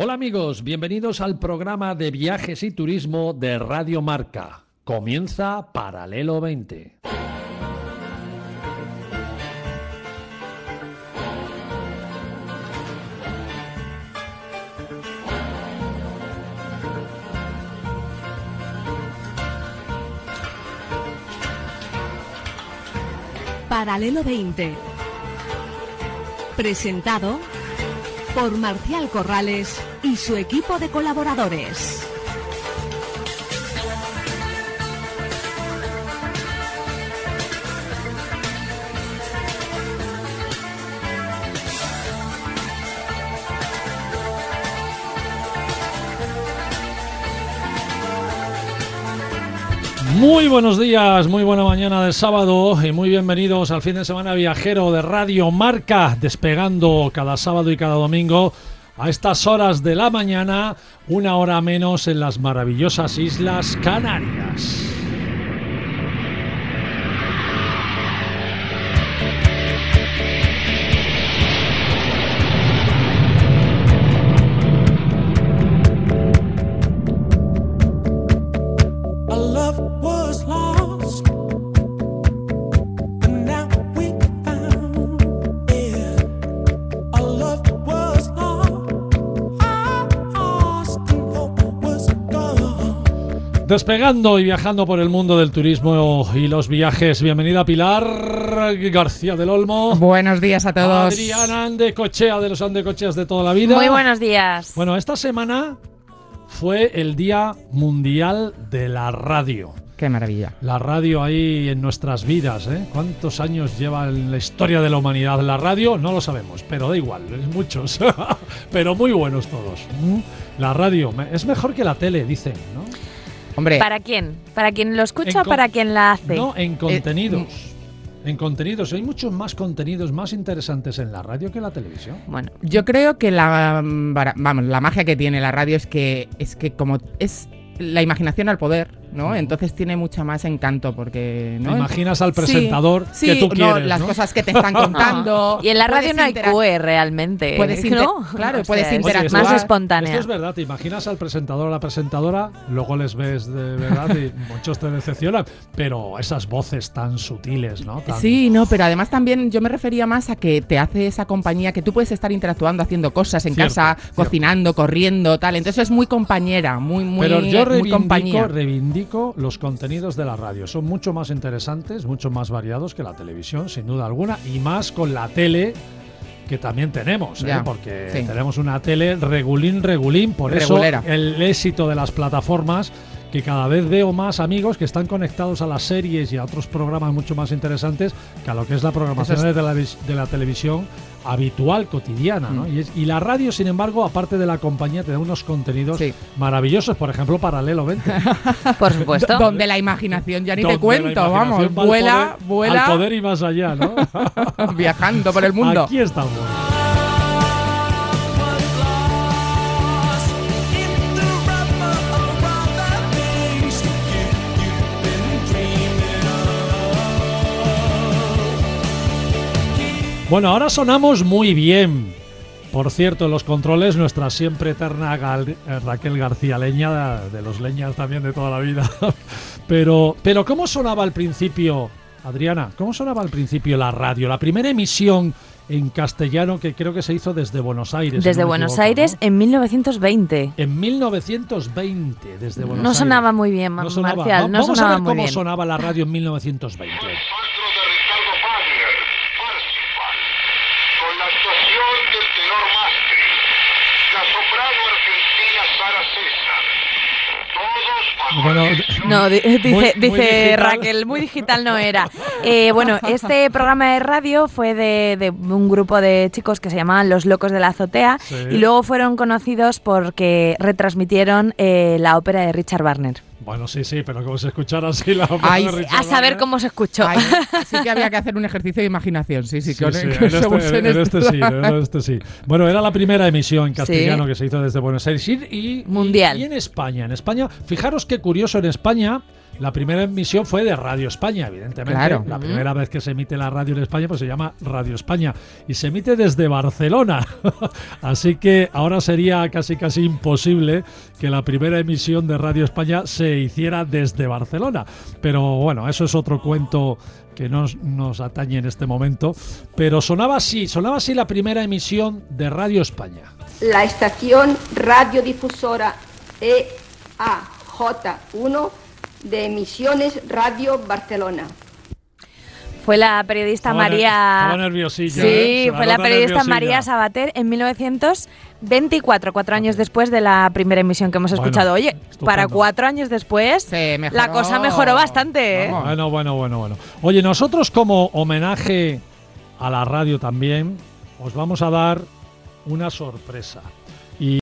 Hola amigos, bienvenidos al programa de viajes y turismo de Radio Marca. Comienza Paralelo 20. Paralelo 20. Presentado por Marcial Corrales y su equipo de colaboradores. Muy buenos días, muy buena mañana de sábado y muy bienvenidos al fin de semana viajero de Radio Marca, despegando cada sábado y cada domingo a estas horas de la mañana, una hora menos en las maravillosas Islas Canarias. Despegando y viajando por el mundo del turismo y los viajes. Bienvenida Pilar García del Olmo. Buenos días a todos. Adriana Andecochea de los Andecocheas de toda la vida. Muy buenos días. Bueno, esta semana fue el Día Mundial de la Radio. Qué maravilla. La radio ahí en nuestras vidas, ¿eh? ¿Cuántos años lleva en la historia de la humanidad la radio? No lo sabemos, pero da igual, muchos. Pero muy buenos todos. La radio es mejor que la tele, dicen, ¿no? Hombre, ¿Para quién? ¿Para quien lo escucha o para quien la hace? No, en contenidos. En contenidos. Hay muchos más contenidos más interesantes en la radio que en la televisión. bueno, yo creo que la magia que tiene la radio es que como es la imaginación al poder, ¿no? Entonces tiene mucha más encanto porque, ¿no? Te imaginas al presentador que tú quieres, las ¿no? cosas que te están contando. Y en la radio no hay QE realmente. ¿no? Claro, puedes interactuar. interactuar. Más espontánea. Esto es verdad, te imaginas al presentador o la presentadora, luego les ves de verdad y muchos te decepcionan, pero esas voces tan sutiles, ¿no? Sí, no, pero además también yo me refería más a que te hace esa compañía que tú puedes estar interactuando, haciendo cosas en casa, cocinando, corriendo, tal. Entonces es muy compañera, muy pero yo muy compañía. reivindico los contenidos de la radio. Son mucho más interesantes, mucho más variados que la televisión, sin duda alguna, y más con la tele que también tenemos, porque tenemos una tele regulín, por regulera. Eso el éxito de las plataformas, que cada vez veo más amigos que están conectados a las series y a otros programas mucho más interesantes que a lo que es la programación de la televisión habitual, cotidiana, ¿no? Y la radio, sin embargo, aparte de la compañía, te da unos contenidos maravillosos, por ejemplo, Paralelo 20. Por supuesto. Donde la imaginación ya ni te cuento, vamos, vuela al poder y más allá, ¿no? Viajando por el mundo. Aquí estamos. Bueno, ahora sonamos muy bien. Por cierto, en los controles, nuestra siempre eterna Raquel García Leña, de los Leñas también de toda la vida. Pero ¿cómo sonaba al principio, Adriana? ¿Cómo sonaba al principio la radio? La primera emisión en castellano que creo que se hizo desde Buenos Aires. Desde Buenos Aires, ¿no? En 1920. En 1920, desde Buenos Aires. No sonaba muy bien, Marcial. Vamos a ver cómo sonaba la radio en 1920. Bueno, no, dice digital. Raquel, muy digital no era. Bueno, este programa de radio fue de un grupo de chicos que se llamaban Los Locos de la Azotea, y luego fueron conocidos porque retransmitieron la ópera de Richard Wagner. Bueno, sí, pero como se escuchara así la ópera de Richard a saber Wagner, cómo se escuchó. Sí que había que hacer un ejercicio de imaginación, sí. En este sí. Bueno, era la primera emisión en castellano que se hizo desde Buenos Aires y mundial. Y en España, fijaros qué curioso, en España La primera emisión fue de Radio España, evidentemente. Claro. La primera vez que se emite la radio en España pues se llama Radio España y se emite desde Barcelona. Así que ahora sería casi imposible que la primera emisión de Radio España se hiciera desde Barcelona. Pero bueno, eso es otro cuento que no nos atañe en este momento. Pero sonaba así la primera emisión de Radio España. La estación radiodifusora EAJ1 de Emisiones Radio Barcelona. Fue la periodista María... Estaba nerviosilla. Sí, fue la periodista María Sabater en 1924, 4 años después de la primera emisión que hemos escuchado. Oye, estupendo. Para 4 años después, la cosa mejoró bastante, ¿eh? Bueno. Oye, nosotros como homenaje a la radio también, os vamos a dar una sorpresa.